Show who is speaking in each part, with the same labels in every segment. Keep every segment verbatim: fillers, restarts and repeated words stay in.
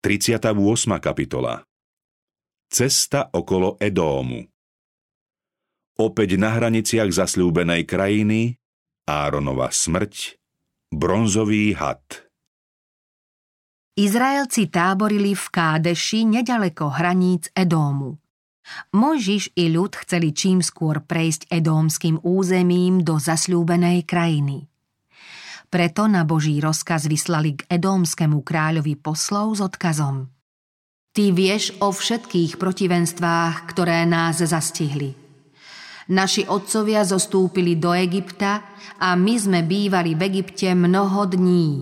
Speaker 1: tridsiata ôsma kapitola. Cesta okolo Edómu. Opäť na hraniciach zasľúbenej krajiny Áronova smrť, bronzový had.
Speaker 2: Izraelci táborili v Kádeši nedaleko hraníc Edómu. Mojžiš i ľud chceli čím skôr prejsť edómskym územím do zasľúbenej krajiny. Preto na Boží rozkaz vyslali k edómskemu kráľovi poslov s odkazom: Ty vieš o všetkých protivenstvách, ktoré nás zastihli. Naši otcovia zostúpili do Egypta a my sme bývali v Egypte mnoho dní.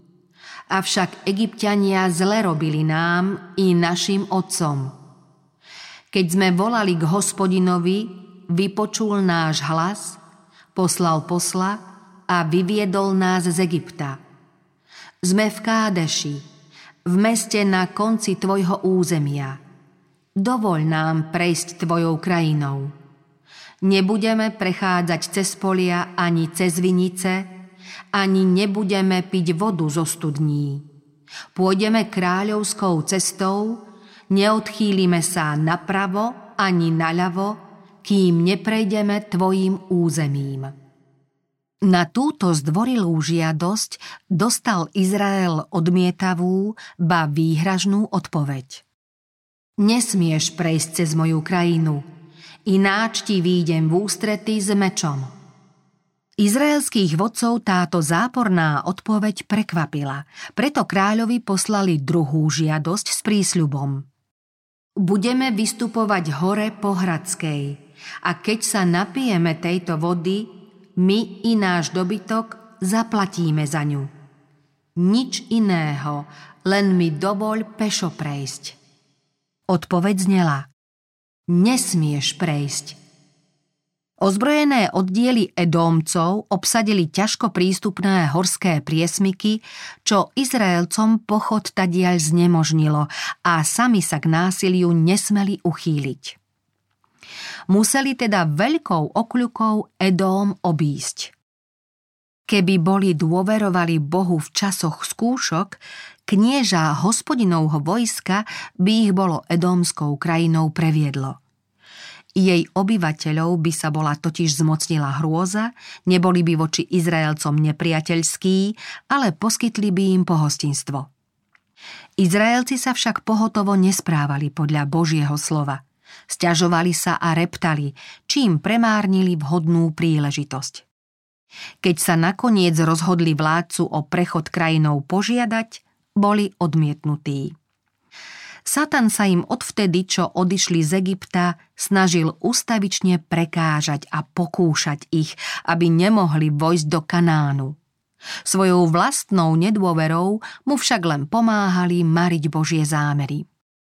Speaker 2: Avšak Egypťania zle robili nám i našim otcom. Keď sme volali k Hospodinovi, vypočul náš hlas, poslal posla a vyviedol nás z Egypta. Sme v Kádeši, v meste na konci tvojho územia. Dovoľ nám prejsť tvojou krajinou. Nebudeme prechádzať cez polia ani cez vinice, ani nebudeme piť vodu zo studní. Pôjdeme kráľovskou cestou, neodchýlime sa napravo ani naľavo, kým neprejdeme tvojim územím. Na túto zdvorilú žiadosť dostal Izrael odmietavú, ba výhražnú odpoveď. Nesmieš prejsť cez moju krajinu, ináč ti výjdem v ústrety s mečom. Izraelských vodcov táto záporná odpoveď prekvapila, preto kráľovi poslali druhú žiadosť s prísľubom. Budeme vystupovať hore po Hradskej a keď sa napijeme tejto vody, my i náš dobytok zaplatíme za ňu. Nič iného, len mi dovoľ pešo prejsť. Odpoveď znela: Nesmieš prejsť. Ozbrojené oddiely Edómcov obsadili ťažko prístupné horské priesmyky, čo Izraelcom pochod tadiaľ znemožnilo a sami sa k násiliu nesmeli uchýliť. Museli teda veľkou okľukou Edóm obísť. Keby boli dôverovali Bohu v časoch skúšok, knieža Hospodinovho vojska by ich bolo edómskou krajinou previedlo. Jej obyvateľov by sa bola totiž zmocnila hrôza, neboli by voči Izraelcom nepriateľskí, ale poskytli by im pohostinstvo. Izraelci sa však pohotovo nesprávali podľa Božieho slova. Sťažovali sa a reptali, čím premárnili vhodnú príležitosť. Keď sa nakoniec rozhodli vládcu o prechod krajinou požiadať, boli odmietnutí. Satan sa im odvtedy, čo odišli z Egypta, snažil ustavične prekážať a pokúšať ich, aby nemohli vojsť do Kanánu. Svojou vlastnou nedôverou mu však len pomáhali mariť Božie zámery.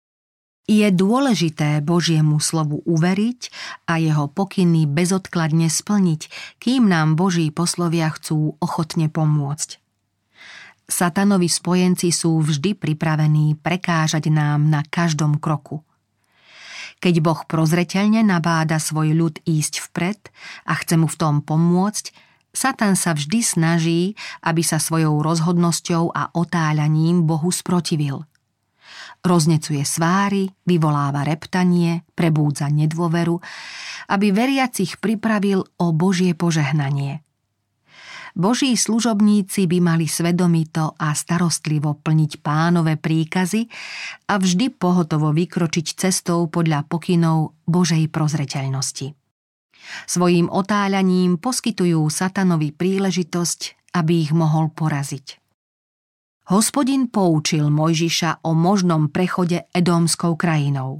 Speaker 2: Je dôležité Božiemu slovu uveriť a jeho pokyny bezodkladne splniť, kým nám Boží poslovia chcú ochotne pomôcť. Satanovi spojenci sú vždy pripravení prekážať nám na každom kroku. Keď Boh prozreteľne nabáda svoj ľud ísť vpred a chce mu v tom pomôcť, Satan sa vždy snaží, aby sa svojou rozhodnosťou a otáľaním Bohu sprotivil. Roznecuje sváry, vyvoláva reptanie, prebúdza nedôveru, aby veriacich pripravil o Božie požehnanie. Boží služobníci by mali svedomito a starostlivo plniť Pánove príkazy a vždy pohotovo vykročiť cestou podľa pokynov Božej prozreteľnosti. Svojím otáľaním poskytujú Satanovi príležitosť, aby ich mohol poraziť. Hospodin poučil Mojžiša o možnom prechode edómskou krajinou.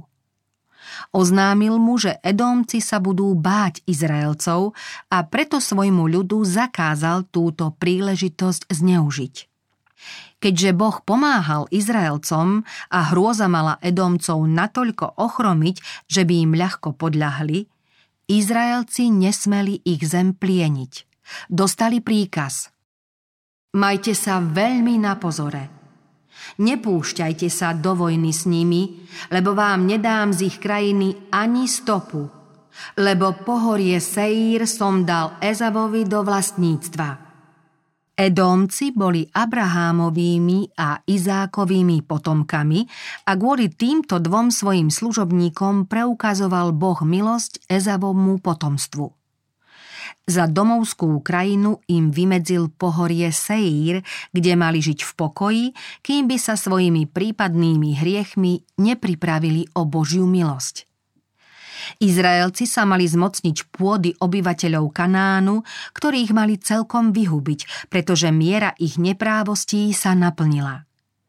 Speaker 2: Oznámil mu, že Edómci sa budú báť Izraelcov a preto svojmu ľudu zakázal túto príležitosť zneužiť. Keďže Boh pomáhal Izraelcom a hrôza mala Edómcov natoľko ochromiť, že by im ľahko podľahli, Izraelci nesmeli ich zem plieniť. Dostali príkaz: Majte sa veľmi na pozore. Nepúšťajte sa do vojny s nimi, lebo vám nedám z ich krajiny ani stopu, lebo pohorie Seír som dal Ezavovi do vlastníctva. Edómci boli Abrahámovými a Izákovými potomkami a kvôli týmto dvom svojim služobníkom preukazoval Boh milosť Ezavovmu potomstvu. Za domovskú krajinu im vymedzil pohorie Seír, kde mali žiť v pokoji, kým by sa svojimi prípadnými hriechmi nepripravili o Božiu milosť. Izraelci sa mali zmocniť pôdy obyvateľov Kanánu, ktorých mali celkom vyhubiť, pretože miera ich neprávostí sa naplnila.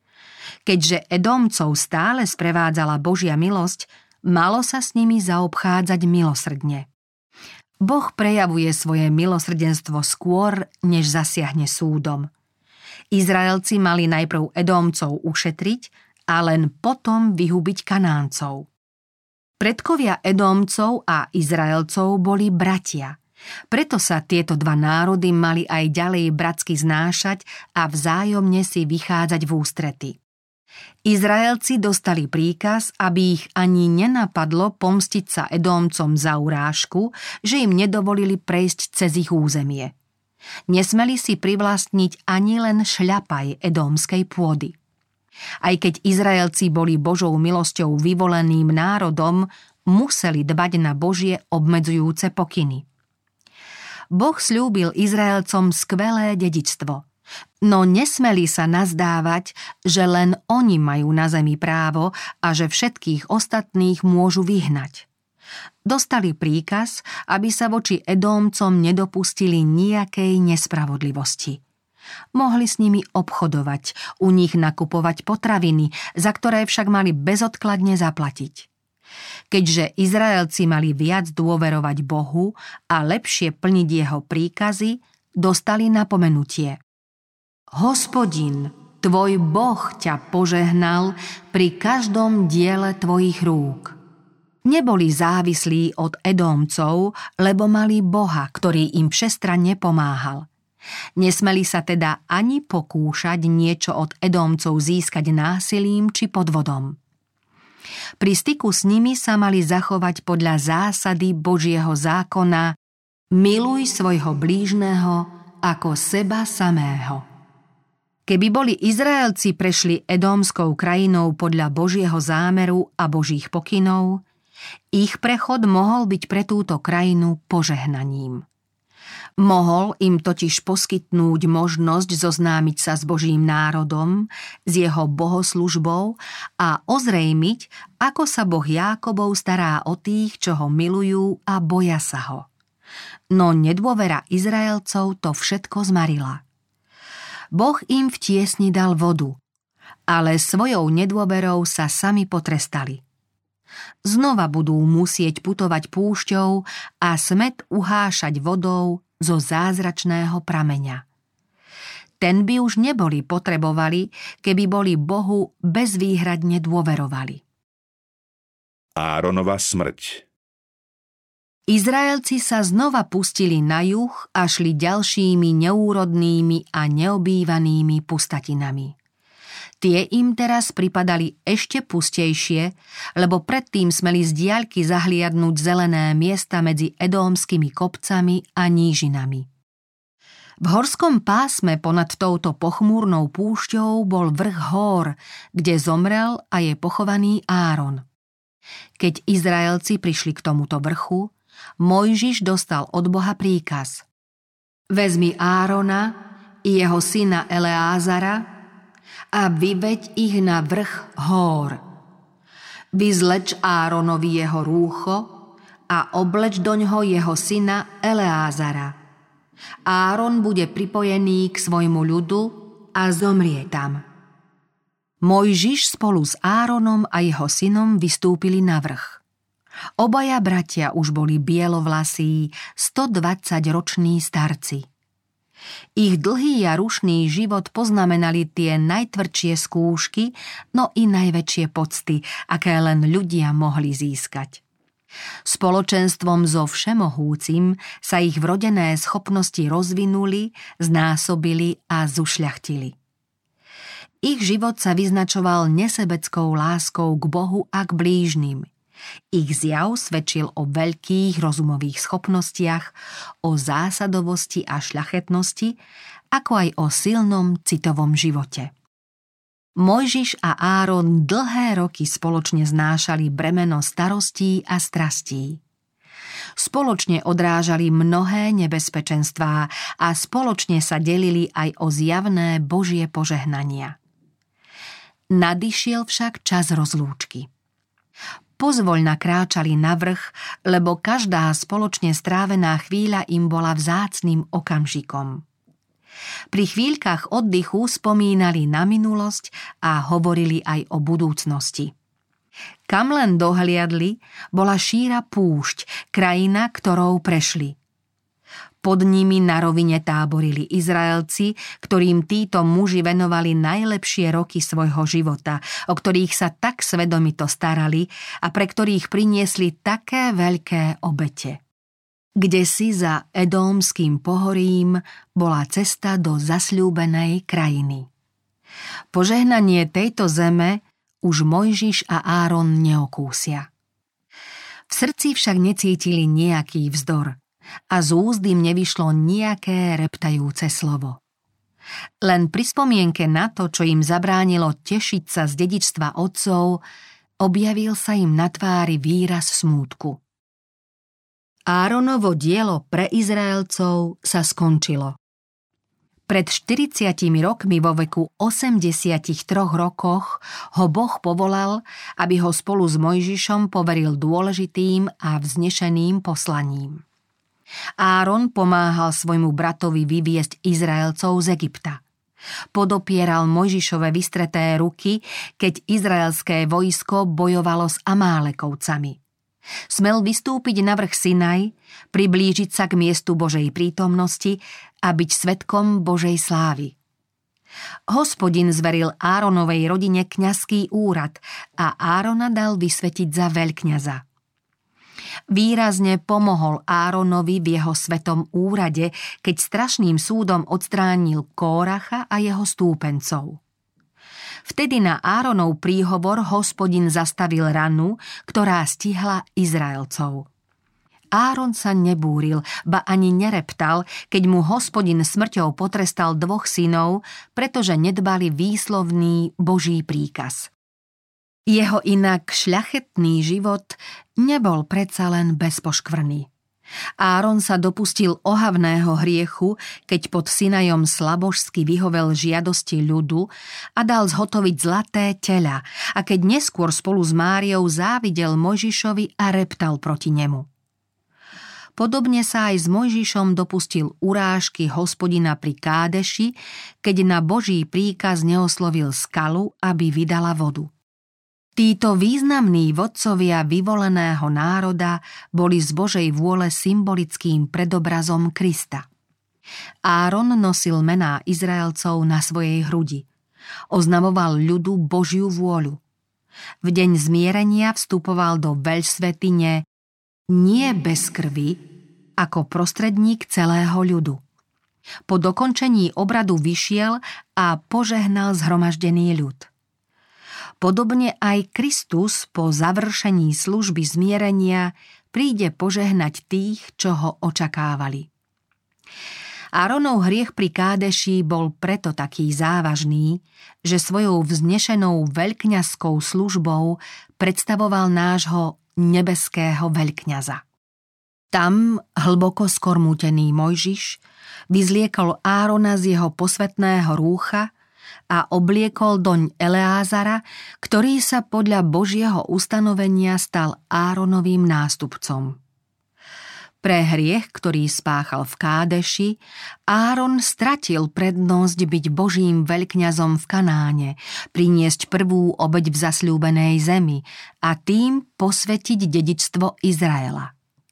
Speaker 2: Keďže Edómcov stále sprevádzala Božia milosť, malo sa s nimi zaobchádzať milosrdne. Boh prejavuje svoje milosrdenstvo skôr, než zasiahne súdom. Izraelci mali najprv Edómcov ušetriť a len potom vyhubiť Kanáncov. Predkovia Edómcov a Izraelcov boli bratia. Preto sa tieto dva národy mali aj ďalej bratsky znášať a vzájomne si vychádzať v ústrety. Izraelci dostali príkaz, aby ich ani nenapadlo pomstiť sa Edómcom za urážku, že im nedovolili prejsť cez ich územie. Nesmeli si privlastniť ani len šľapaj edómskej pôdy. Aj keď Izraelci boli Božou milosťou vyvoleným národom, museli dbať na Božie obmedzujúce pokyny. Boh sľúbil Izraelcom skvelé dedičstvo, no nesmeli sa nazdávať, že len oni majú na zemi právo a že všetkých ostatných môžu vyhnať. Dostali príkaz, aby sa voči Edómcom nedopustili nejakej nespravodlivosti. Mohli s nimi obchodovať, u nich nakupovať potraviny, za ktoré však mali bezodkladne zaplatiť. Keďže Izraelci mali viac dôverovať Bohu a lepšie plniť jeho príkazy, dostali napomenutie. Hospodin, tvoj Boh ťa požehnal pri každom diele tvojich rúk. Neboli závislí od Edómcov, lebo mali Boha, ktorý im všestranne pomáhal. Nesmeli sa teda ani pokúšať niečo od Edómcov získať násilím či podvodom. Pri styku s nimi sa mali zachovať podľa zásady Božieho zákona miluj svojho blížneho ako seba samého. Keby boli Izraelci prešli Edómskou krajinou podľa Božieho zámeru a Božích pokynov, ich prechod mohol byť pre túto krajinu požehnaním. Mohol im totiž poskytnúť možnosť zoznámiť sa s Božím národom, s jeho bohoslužbou a ozrejmiť, ako sa Boh Jákobov stará o tých, čo ho milujú a boja sa ho. No nedôvera Izraelcov to všetko zmarila. Boh im v tiesni dal vodu, ale svojou nedôverou sa sami potrestali. Znova budú musieť putovať púšťou a smäd uhášať vodou zo zázračného prameňa. Ten by už neboli potrebovali, keby boli Bohu bezvýhradne dôverovali.
Speaker 1: Áronova smrť.
Speaker 2: Izraelci sa znova pustili na juh a šli ďalšími neúrodnými a neobývanými pustatinami. Tie im teraz pripadali ešte pustejšie, lebo predtým smeli z diaľky zahliadnúť zelené miesta medzi edómskymi kopcami a nížinami. V horskom pásme ponad touto pochmúrnou púšťou bol vrch Hór, kde zomrel a je pochovaný Áron. Keď Izraelci prišli k tomuto vrchu, Mojžiš dostal od Boha príkaz: Vezmi Árona i jeho syna Eleázara a vyveď ich na vrch Hór. Vyzleč Áronovi jeho rúcho a obleč doňho jeho syna Eleázara. Áron bude pripojený k svojmu ľudu a zomrie tam. Mojžiš spolu s Áronom a jeho synom vystúpili na vrch. Obaja bratia už boli bielovlasí, stodvadsaťroční starci. Ich dlhý a rušný život poznamenali tie najtvrdšie skúšky, no i najväčšie pocty, aké len ľudia mohli získať. Spoločenstvom so Všemohúcim sa ich vrodené schopnosti rozvinuli, znásobili a zušľachtili. Ich život sa vyznačoval nesebeckou láskou k Bohu a k blížnym. Ich zjav svedčil o veľkých rozumových schopnostiach, o zásadovosti a šľachetnosti ako aj o silnom citovom živote. Mojžiš a Áron dlhé roky spoločne znášali bremeno starostí a strastí. Spoločne odrážali mnohé nebezpečenstvá a spoločne sa delili aj o zjavné Božie požehnania. Nadišiel však čas rozlúčky. Pozvoľna kráčali na vrch, lebo každá spoločne strávená chvíľa im bola vzácnym okamžikom. Pri chvíľkach oddychu spomínali na minulosť a hovorili aj o budúcnosti. Kam len dohliadli, bola šíra púšť, krajina, ktorou prešli. Pod nimi na rovine táborili Izraelci, ktorým títo muži venovali najlepšie roky svojho života, o ktorých sa tak svedomito starali a pre ktorých priniesli také veľké obete. Kdesi za Edómskym pohorím bola cesta do zasľúbenej krajiny. Požehnanie tejto zeme už Mojžiš a Áron neokúsia. V srdci však necítili nejaký vzdor a z úst im nevyšlo nejaké reptajúce slovo. Len pri spomienke na to, čo im zabránilo tešiť sa z dedičstva otcov, objavil sa im na tvári výraz smútku. Áronovo dielo pre Izraelcov sa skončilo. Pred štyridsiatimi rokmi vo veku osemdesiatich troch rokoch ho Boh povolal, aby ho spolu s Mojžišom poveril dôležitým a vznešeným poslaním. Áron pomáhal svojmu bratovi vyviesť Izraelcov z Egypta. Podopieral Mojžišove vystreté ruky, keď izraelské vojsko bojovalo s Amálekovcami. Smel vystúpiť na vrch Sinaj, priblížiť sa k miestu Božej prítomnosti a byť svedkom Božej slávy. Hospodin zveril Áronovej rodine kňazský úrad a Árona dal vysvetiť za veľkňaza. Výrazne pomohol Áronovi v jeho svetom úrade, keď strašným súdom odstránil Kóracha a jeho stúpencov. Vtedy na Áronov príhovor Hospodin zastavil ranu, ktorá stihla Izraelcov. Áron sa nebúril, ba ani nereptal, keď mu Hospodin smrťou potrestal dvoch synov, pretože nedbali výslovný Boží príkaz. Jeho inak šľachetný život nebol predsa len bez poškvrny. Áron sa dopustil ohavného hriechu, keď pod Sinajom slabožsky vyhovel žiadosti ľudu a dal zhotoviť zlaté teľa, a keď neskôr spolu s Máriou závidel Mojžišovi a reptal proti nemu. Podobne sa aj s Mojžišom dopustil urážky Hospodina pri Kádeši, keď na Boží príkaz neoslovil skalu, aby vydala vodu. Títo významní vodcovia vyvoleného národa boli z Božej vôle symbolickým predobrazom Krista. Áron nosil mená Izraelcov na svojej hrudi. Oznamoval ľudu Božiu vôľu. V deň zmierenia vstupoval do veľsvätyne nie bez krvi, ako prostredník celého ľudu. Po dokončení obradu vyšiel a požehnal zhromaždený ľud. Podobne aj Kristus po završení služby zmierenia príde požehnať tých, čo ho očakávali. Áronov hriech pri Kádeši bol preto taký závažný, že svojou vznešenou veľkňazskou službou predstavoval nášho nebeského veľkňaza. Tam hlboko skormútený Mojžiš vyzliekol Árona z jeho posvätného rúcha a obliekol doň Eleázara, ktorý sa podľa Božieho ustanovenia stal Áronovým nástupcom. Pre hriech, ktorý spáchal v Kádeši, Áron stratil prednosť byť Božím veľkňazom v Kanáne, priniesť prvú obeť v zasľúbenej zemi a tým posvätiť dedičstvo Izraela.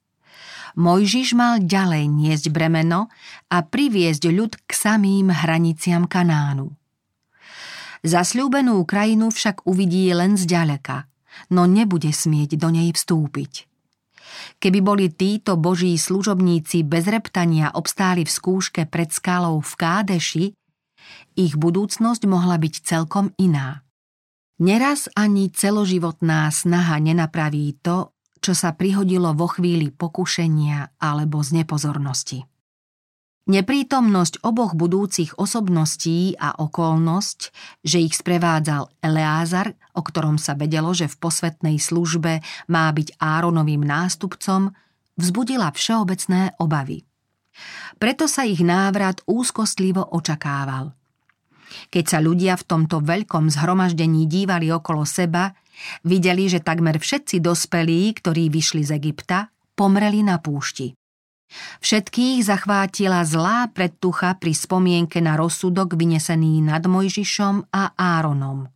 Speaker 2: Mojžiš mal ďalej niesť bremeno a priviesť ľud k samým hraniciam Kanánu. Zasľúbenú krajinu však uvidí len zďaleka, no nebude smieť do nej vstúpiť. Keby boli títo Boží služobníci bez reptania obstáli v skúške pred skalou v Kádeši, ich budúcnosť mohla byť celkom iná. Neraz ani celoživotná snaha nenapraví to, čo sa prihodilo vo chvíli pokušenia alebo z nepozornosti. Neprítomnosť oboch budúcich osobností a okolnosť, že ich sprevádzal Eleázar, o ktorom sa vedelo, že v posvätnej službe má byť Áronovým nástupcom, vzbudila všeobecné obavy. Preto sa ich návrat úzkostlivo očakával. Keď sa ľudia v tomto veľkom zhromaždení dívali okolo seba, videli, že takmer všetci dospelí, ktorí vyšli z Egypta, pomreli na púšti. Všetkých zachvátila zlá predtucha pri spomienke na rozsudok vynesený nad Mojžišom a Áronom.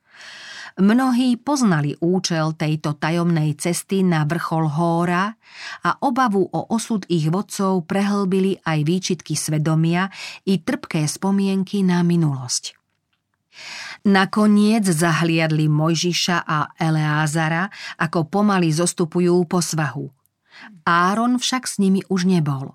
Speaker 2: Mnohí poznali účel tejto tajomnej cesty na vrchol Hóra a obavu o osud ich vodcov prehlbili aj výčitky svedomia i trpké spomienky na minulosť. Nakoniec zahliadli Mojžiša a Eleázara, ako pomaly zostupujú po svahu. Áron však s nimi už nebol.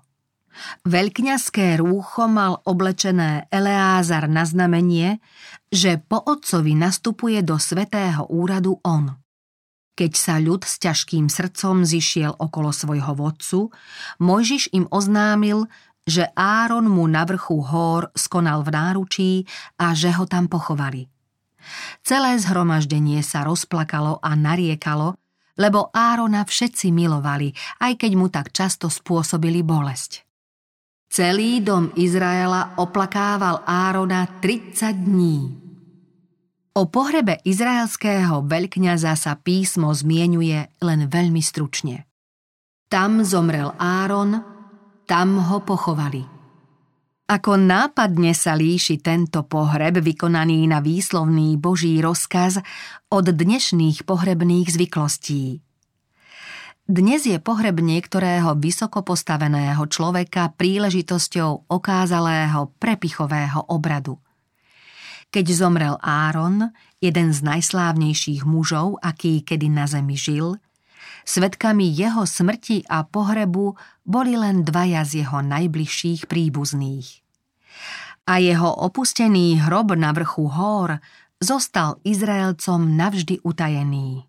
Speaker 2: Veľkňazské rúcho mal oblečené Eleázar na znamenie, že po otcovi nastupuje do svätého úradu on. Keď sa ľud s ťažkým srdcom zišiel okolo svojho vodcu, Mojžiš im oznámil, že Áron mu na vrchu Hór skonal v náručí a že ho tam pochovali. Celé zhromaždenie sa rozplakalo a nariekalo, lebo Árona všetci milovali, aj keď mu tak často spôsobili bolesť. Celý dom Izraela oplakával Árona tridsať dní. O pohrebe izraelského veľkňaza sa písmo zmieňuje len veľmi stručne. Tam zomrel Áron, tam ho pochovali. Ako nápadne sa líši tento pohreb vykonaný na výslovný Boží rozkaz od dnešných pohrebných zvyklostí. Dnes je pohreb niektorého vysoko postaveného človeka príležitosťou okázalého prepichového obradu. Keď zomrel Áron, jeden z najslávnejších mužov, aký kedy na zemi žil, svedkami jeho smrti a pohrebu boli len dvaja z jeho najbližších príbuzných. A jeho opustený hrob na vrchu Hór zostal Izraelcom navždy utajený.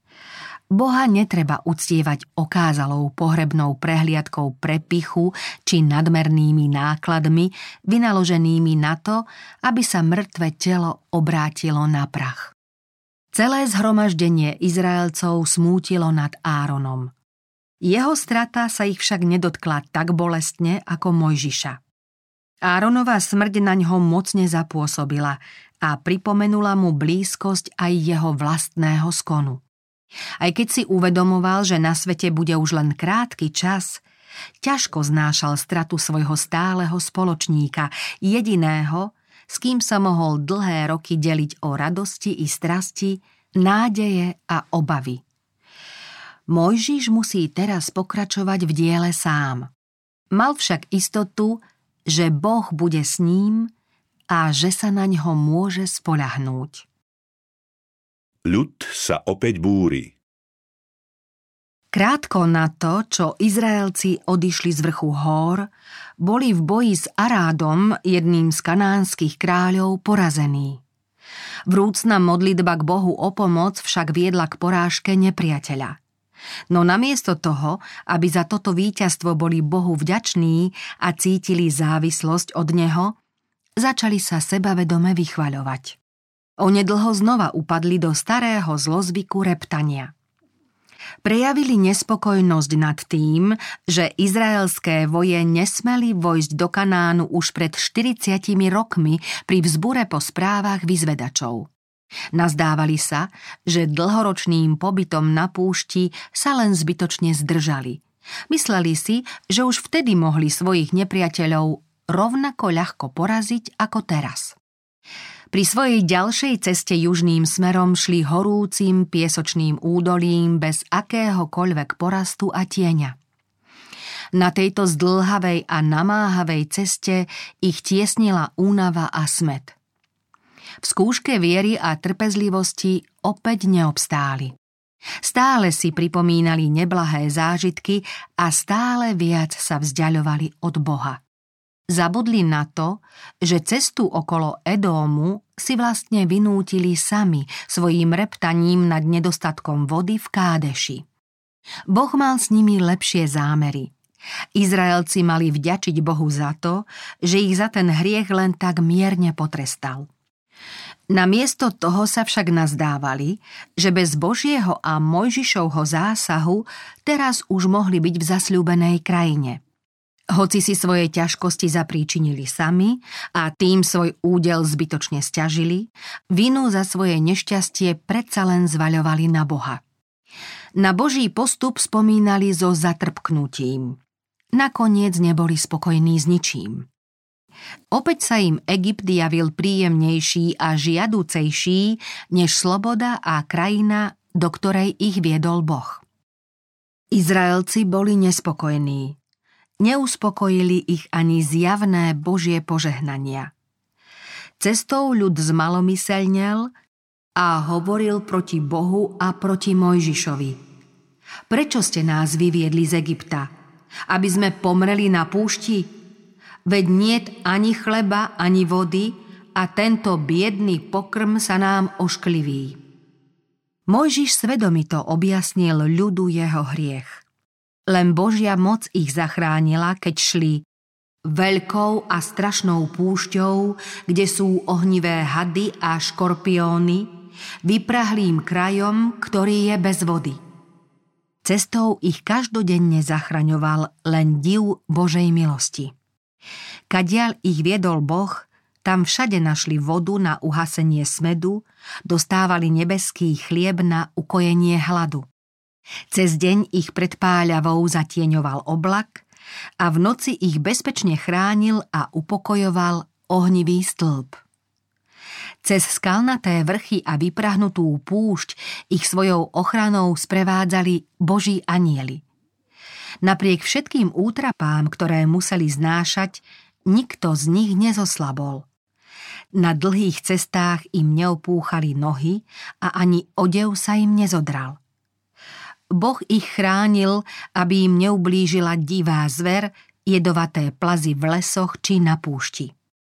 Speaker 2: Boha netreba uctievať okázalou pohrebnou prehliadkou prepichu či nadmernými nákladmi vynaloženými na to, aby sa mŕtve telo obrátilo na prach. Celé zhromaždenie Izraelcov smútilo nad Áronom. Jeho strata sa ich však nedotkla tak bolestne ako Mojžiša. Áronova smrť naňho mocne zapôsobila a pripomenula mu blízkosť aj jeho vlastného skonu. Aj keď si uvedomoval, že na svete bude už len krátky čas, ťažko znášal stratu svojho stáleho spoločníka, jediného, s kým sa mohol dlhé roky deliť o radosti i strasti, nádeje a obavy. Mojžiš musí teraz pokračovať v diele sám. Mal však istotu, že Boh bude s ním a že sa naňho môže spoľahnúť.
Speaker 1: Ľud sa opäť búri.
Speaker 2: Krátko na to, čo Izraelci odišli z vrchu Hór, boli v boji s Arádom, jedným z kanánskych kráľov, porazení. Vrúcna modlitba k Bohu o pomoc však viedla k porážke nepriateľa. No namiesto toho, aby za toto víťazstvo boli Bohu vďační a cítili závislosť od neho, začali sa sebavedome vychvaľovať. Onedlho znova upadli do starého zlozvyku reptania. Prejavili nespokojnosť nad tým, že izraelské voje nesmeli vojsť do Kanánu už pred štyridsiatimi rokmi pri vzbure po správach vyzvedačov. Nazdávali sa, že dlhoročným pobytom na púšti sa len zbytočne zdržali. Mysleli si, že už vtedy mohli svojich nepriateľov rovnako ľahko poraziť ako teraz. Pri svojej ďalšej ceste južným smerom šli horúcim piesočným údolím bez akéhokoľvek porastu a tieňa. Na tejto zdĺhavej a namáhavej ceste ich tiesnila únava a smäd. V skúške viery a trpezlivosti opäť neobstáli. Stále si pripomínali neblahé zážitky a stále viac sa vzdiaľovali od Boha. Zabudli na to, že cestu okolo Edómu si vlastne vynútili sami svojím reptaním nad nedostatkom vody v Kádeši. Boh mal s nimi lepšie zámery, Izraelci mali vďačiť Bohu za to, že ich za ten hriech len tak mierne potrestal. Namiesto toho sa však nazdávali, že bez Božieho a Mojžišovho zásahu teraz už mohli byť v zasľúbenej krajine. Hoci si svoje ťažkosti zapríčinili sami a tým svoj údel zbytočne sťažili, vinu za svoje nešťastie predsa len zvaľovali na Boha. Na Boží postup spomínali so zatrpknutím. Nakoniec neboli spokojní s ničím. Opäť sa im Egypt javil príjemnejší a žiaducejší než sloboda a krajina, do ktorej ich viedol Boh. Izraelci boli nespokojní. Neuspokojili ich ani zjavné Božie požehnania. Cestou ľud zmalomyselnel a hovoril proti Bohu a proti Mojžišovi. Prečo ste nás vyviedli z Egypta? Aby sme pomreli na púšti? Veď niet ani chleba, ani vody a tento biedný pokrm sa nám oškliví. Mojžiš svedomito objasnil ľudu jeho hriech. Len Božia moc ich zachránila, keď šli veľkou a strašnou púšťou, kde sú ohnivé hady a škorpióny, vyprahlým krajom, ktorý je bez vody. Cestou ich každodenne zachraňoval len div Božej milosti. Kadiaľ ich viedol Boh, tam všade našli vodu na uhasenie smedu, dostávali nebeský chlieb na ukojenie hladu. Cez deň ich pred páľavou zatieňoval oblak a v noci ich bezpečne chránil a upokojoval ohnivý stĺp. Cez skalnaté vrchy a vyprahnutú púšť ich svojou ochranou sprevádzali Boží anjeli. Napriek všetkým útrapám, ktoré museli znášať, nikto z nich nezoslabol. Na dlhých cestách im neopúchali nohy a ani odev sa im nezodral. Boh ich chránil, aby im neublížila divá zver, jedovaté plazy v lesoch či na púšti.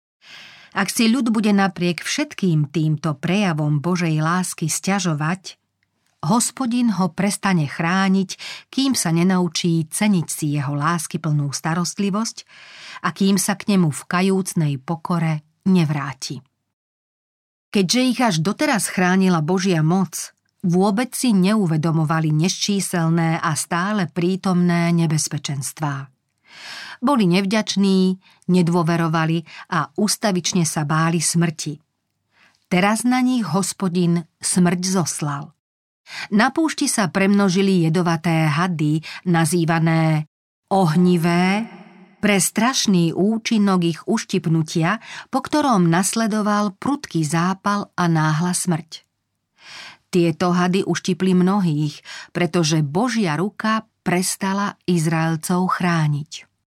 Speaker 2: Ak si ľud bude napriek všetkým týmto prejavom Božej lásky sťažovať, Hospodin ho prestane chrániť, kým sa nenaučí ceniť si jeho láskyplnú starostlivosť a kým sa k nemu v kajúcnej pokore nevráti. Keďže ich až doteraz chránila Božia moc, vôbec si neuvedomovali nesčíselné a stále prítomné nebezpečenstvá. Boli nevďační, nedôverovali a ustavične sa báli smrti. Teraz na nich Hospodin smrť zoslal. Na púšti sa premnožili jedovaté hady, nazývané ohnivé, pre strašný účinok ich uštipnutia, po ktorom nasledoval prudký zápal a náhla smrť. Tieto hady uštipli mnohých, pretože Božia ruka prestala Izraelcov chrániť.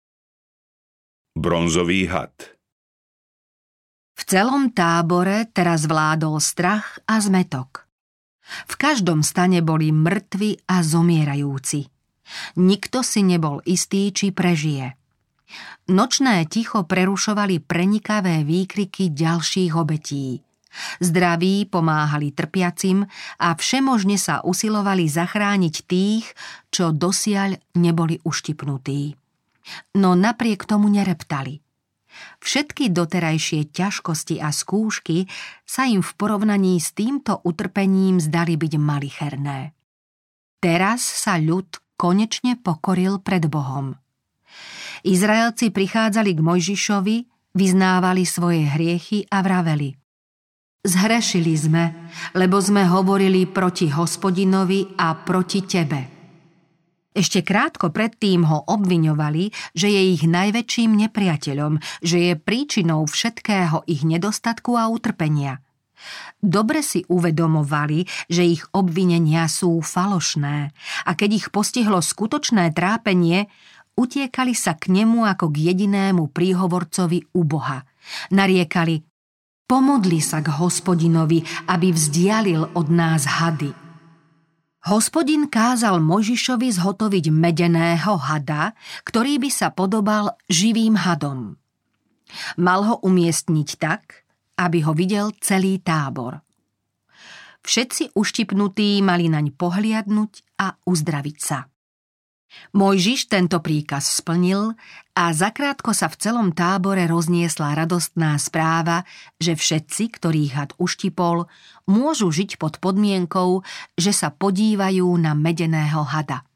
Speaker 1: Bronzový had.
Speaker 2: V celom tábore teraz vládol strach a zmätok. V každom stane boli mŕtvi a zomierajúci. Nikto si nebol istý, či prežije. Nočné ticho prerušovali prenikavé výkriky ďalších obetí. Zdraví pomáhali trpiacim a všemožne sa usilovali zachrániť tých, čo dosiaľ neboli uštipnutí. No napriek tomu nereptali. Všetky doterajšie ťažkosti a skúšky sa im v porovnaní s týmto utrpením zdali byť malicherné. Teraz sa ľud konečne pokoril pred Bohom. Izraelci prichádzali k Mojžišovi, vyznávali svoje hriechy a vraveli: Zhrešili sme, lebo sme hovorili proti Hospodinovi a proti tebe. Ešte krátko predtým ho obviňovali, že je ich najväčším nepriateľom, že je príčinou všetkého ich nedostatku a utrpenia. Dobre si uvedomovali, že ich obvinenia sú falošné a keď ich postihlo skutočné trápenie, utiekali sa k nemu ako k jedinému príhovorcovi u Boha. Nariekali: Pomodli sa k Hospodinovi, aby vzdialil od nás hady. Hospodin kázal Mojžišovi zhotoviť medeného hada, ktorý by sa podobal živým hadom. Mal ho umiestniť tak, aby ho videl celý tábor. Všetci uštipnutí mali naň pohliadnuť a uzdraviť sa. Mojžiš tento príkaz splnil a zakrátko sa v celom tábore rozniesla radostná správa, že všetci, ktorých had uštipol, môžu žiť pod podmienkou, že sa podívajú na medeného hada.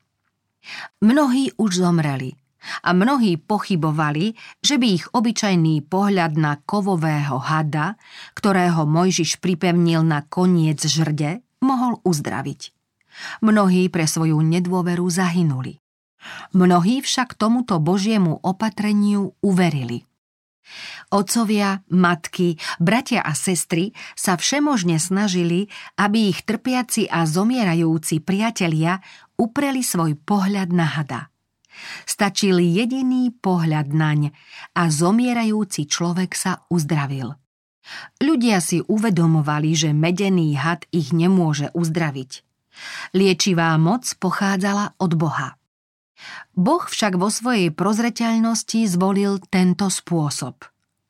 Speaker 2: Mnohí už zomreli a mnohí pochybovali, že by ich obyčajný pohľad na kovového hada, ktorého Mojžiš pripevnil na koniec žrde, mohol uzdraviť. Mnohí pre svoju nedôveru zahynuli. Mnohí však tomuto Božiemu opatreniu uverili. Otcovia, matky, bratia a sestry sa všemožne snažili, aby ich trpiaci a zomierajúci priatelia upreli svoj pohľad na hada. Stačil jediný pohľad naň a zomierajúci človek sa uzdravil. Ľudia si uvedomovali, že medený had ich nemôže uzdraviť. Liečivá moc pochádzala od Boha. Boh však vo svojej prozreteľnosti zvolil tento spôsob.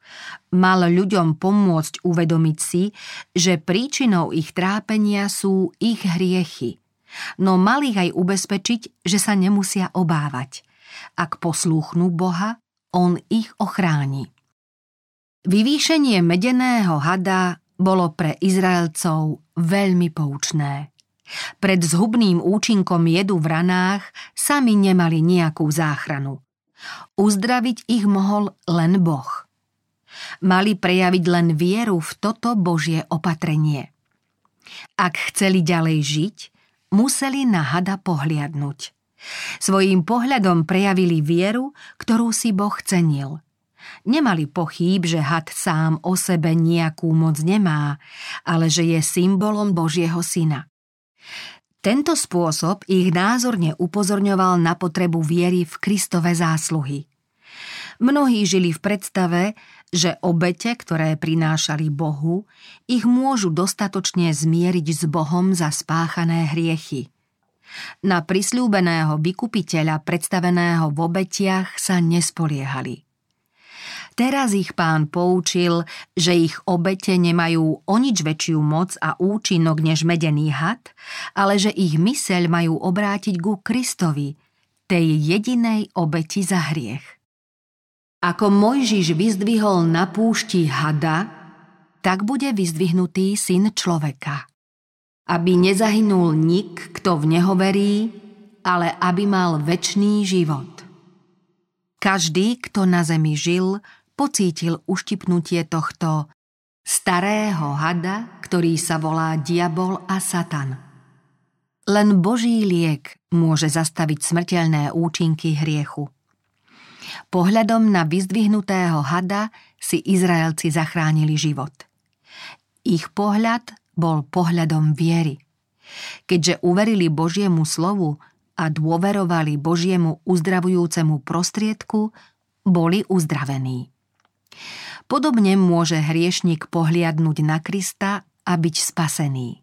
Speaker 2: Mal ľuďom pomôcť uvedomiť si, že príčinou ich trápenia sú ich hriechy, no mal ich aj ubezpečiť, že sa nemusia obávať. Ak poslúchnú Boha, on ich ochráni. Vyvýšenie medeného hada bolo pre Izraelcov veľmi poučné. Pred zhubným účinkom jedu v ranách sami nemali nejakú záchranu. Uzdraviť ich mohol len Boh. Mali prejaviť len vieru v toto Božie opatrenie. Ak chceli ďalej žiť, museli na hada pohliadnuť. Svojím pohľadom prejavili vieru, ktorú si Boh cenil. Nemali pochýb, že had sám o sebe nejakú moc nemá, ale že je symbolom Božieho syna. Tento spôsob ich názorne upozorňoval na potrebu viery v Kristove zásluhy. Mnohí žili v predstave, že obete, ktoré prinášali Bohu, ich môžu dostatočne zmieriť s Bohom za spáchané hriechy. Na prisľúbeného vykupiteľa predstaveného v obetiach sa nespoliehali. Teraz ich Pán poučil, že ich obete nemajú o nič väčšiu moc a účinok než medený had, ale že ich myseľ majú obrátiť ku Kristovi, tej jedinej obeti za hriech. Ako Mojžiš vyzdvihol na púšti hada, tak bude vyzdvihnutý Syn človeka. Aby nezahynul nik, kto v neho verí, ale aby mal večný život. Každý, kto na zemi žil, pocítil uštipnutie tohto starého hada, ktorý sa volá diabol a Satan. Len Boží liek môže zastaviť smrteľné účinky hriechu. Pohľadom na vyzdvihnutého hada si Izraelci zachránili život. Ich pohľad bol pohľadom viery. Keďže uverili Božiemu slovu a dôverovali Božiemu uzdravujúcemu prostriedku, boli uzdravení. Podobne môže hriešnik pohliadnuť na Krista a byť spasený.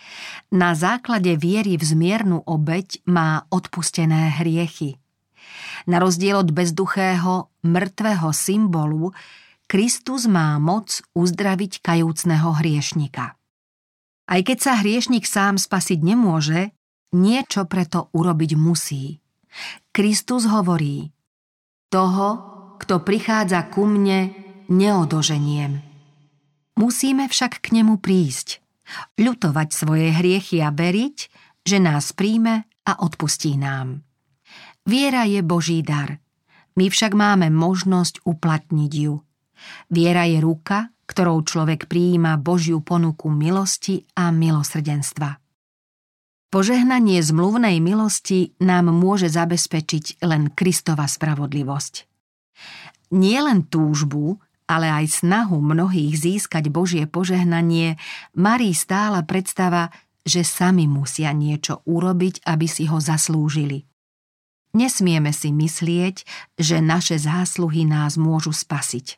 Speaker 2: Na základe viery v zmiernu obeť má odpustené hriechy. Na rozdiel od bezduchého, mŕtvého symbolu, Kristus má moc uzdraviť kajúcneho hriešnika. Aj keď sa hriešnik sám spasiť nemôže, niečo preto urobiť musí. Kristus hovorí: toho, kto prichádza ku mne, neodoženiem. Musíme však k nemu prísť, ľutovať svoje hriechy a veriť, že nás príjme a odpustí nám. Viera je Boží dar, my však máme možnosť uplatniť ju. Viera je ruka, ktorou človek prijíma Božiu ponuku milosti a milosrdenstva. Požehnanie zmluvnej milosti nám môže zabezpečiť len Kristova spravodlivosť. Nie len túžbu, ale aj snahu mnohých získať Božie požehnanie marí stála predstava, že sami musia niečo urobiť, aby si ho zaslúžili. Nesmieme si myslieť, že naše zásluhy nás môžu spasiť.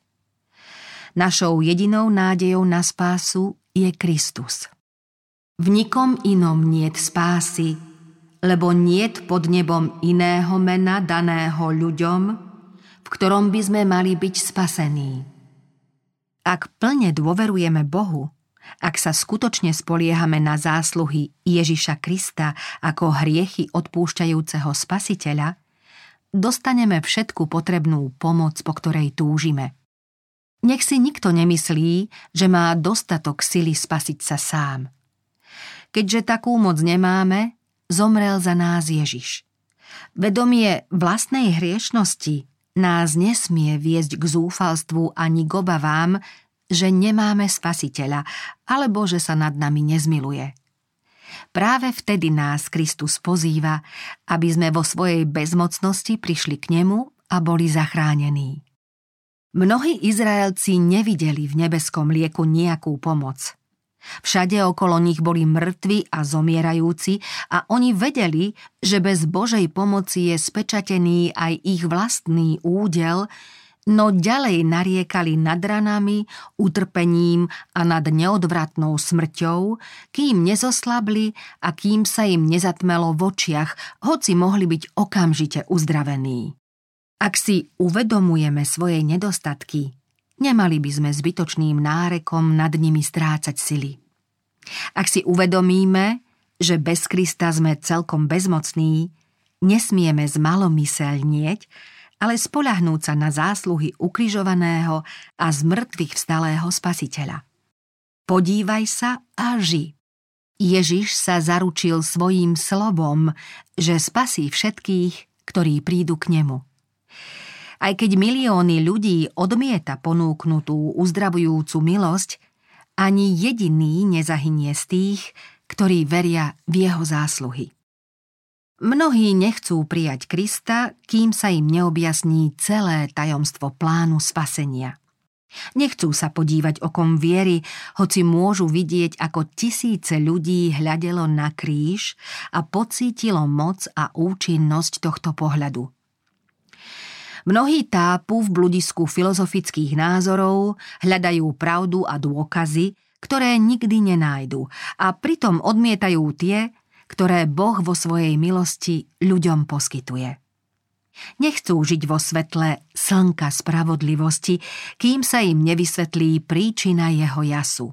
Speaker 2: Našou jedinou nádejou na spásu je Kristus. V nikom inom niet spásy, lebo niet pod nebom iného mena daného ľuďom, v ktorom by sme mali byť spasení. Ak plne dôverujeme Bohu Ak sa skutočne spoliehame na zásluhy Ježiša Krista ako hriechy odpúšťajúceho Spasiteľa, dostaneme všetku potrebnú pomoc, po ktorej túžime. Nech si nikto nemyslí, že má dostatok sily spasiť sa sám. Keďže takú moc nemáme, zomrel za nás Ježiš. Vedomie vlastnej hriešnosti nás nesmie viesť k zúfalstvu ani k obavám, že nemáme Spasiteľa, alebo že sa nad nami nezmiluje. Práve vtedy nás Kristus pozýva, aby sme vo svojej bezmocnosti prišli k nemu a boli zachránení. Mnohí Izraelci nevideli v nebeskom lieku nejakú pomoc. Všade okolo nich boli mŕtvi a zomierajúci a oni vedeli, že bez Božej pomoci je spečatený aj ich vlastný údel, no ďalej nariekali nad ranami, utrpením a nad neodvratnou smrťou, kým nezoslabli a kým sa im nezatmelo v očiach, hoci mohli byť okamžite uzdravení. Ak si uvedomujeme svoje nedostatky, nemali by sme zbytočným nárekom nad nimi strácať sily. Ak si uvedomíme, že bez Krista sme celkom bezmocní, nesmieme zmalomyselnieť, ale spoľahnúť sa na zásluhy ukrižovaného a z mŕtvych vstalého Spasiteľa. Podívaj sa a ži. Ježiš sa zaručil svojím slobom, že spasí všetkých, ktorí prídu k nemu. Aj keď milióny ľudí odmieta ponúknutú uzdravujúcu milosť, ani jediný nezahynie z tých, ktorí veria v jeho zásluhy. Mnohí nechcú prijať Krista, kým sa im neobjasní celé tajomstvo plánu spasenia. Nechcú sa podívať okom viery, hoci môžu vidieť, ako tisíce ľudí hľadelo na kríž a pocítilo moc a účinnosť tohto pohľadu. Mnohí tápu v bludisku filozofických názorov, hľadajú pravdu a dôkazy, ktoré nikdy nenájdu, a pritom odmietajú tie, ktoré Boh vo svojej milosti ľuďom poskytuje. Nechcú žiť vo svetle slnka spravodlivosti, kým sa im nevysvetlí príčina jeho jasu.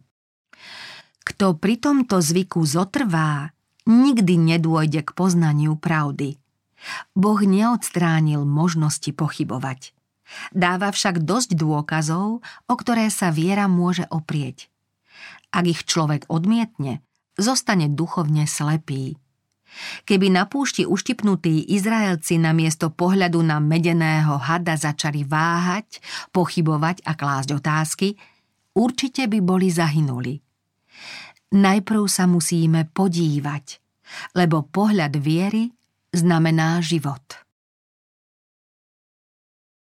Speaker 2: Kto pri tomto zvyku zotrvá, nikdy nedôjde k poznaniu pravdy. Boh neodstránil možnosti pochybovať. Dáva však dosť dôkazov, o ktoré sa viera môže oprieť. Ak ich človek odmietne, zostane duchovne slepý. Keby na púšti uštipnutí Izraelci namiesto pohľadu na medeného hada začali váhať, pochybovať a klásť otázky, určite by boli zahynuli. Najprv sa musíme podívať, lebo pohľad viery znamená život.